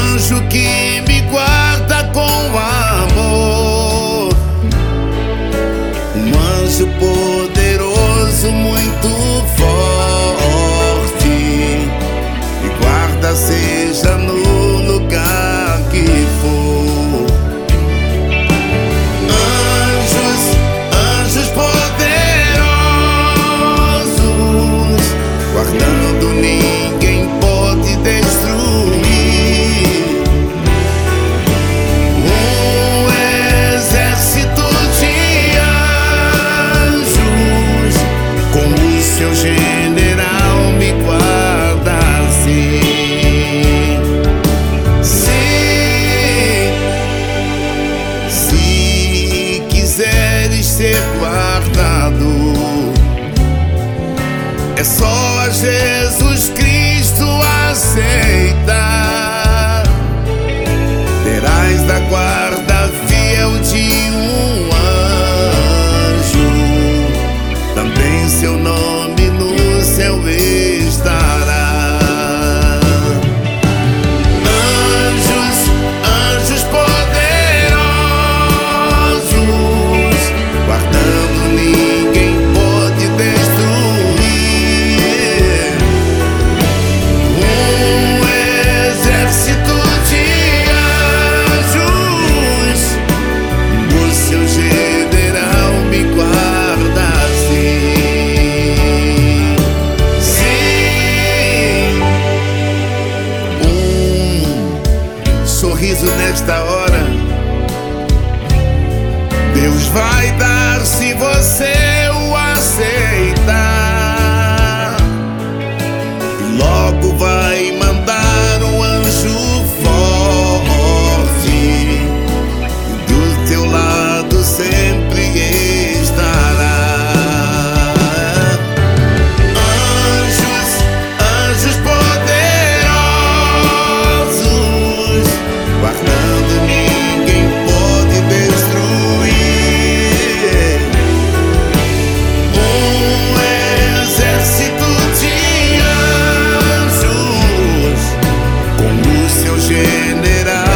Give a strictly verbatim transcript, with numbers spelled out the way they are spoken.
anjo que me guarda com amor, um anjo poderoso, muito forte, me guarda seja no lugar que for. Anjos, anjos poderosos, guardando ninguém pode destruir. Um exército de anjos, com o seu general me guarda assim. Sim, se quiseres ser guardado, é só a Jesus Cristo aceitar. Terás da guarda fiel de um anjo, também seu nome no céu estará. Anjos, anjos poderosos, guardando ninguém pode destruir. Um exército de anjos, o seu general me guarda assim. Sim, um sorriso nesta hora Deus vai dar se você o aceitar. E logo vai mandar um anjo forte, e do teu lado sempre estará. Anjos, anjos poderosos, guardando ninguém pode destruir. Um exército de anjos, com o seu general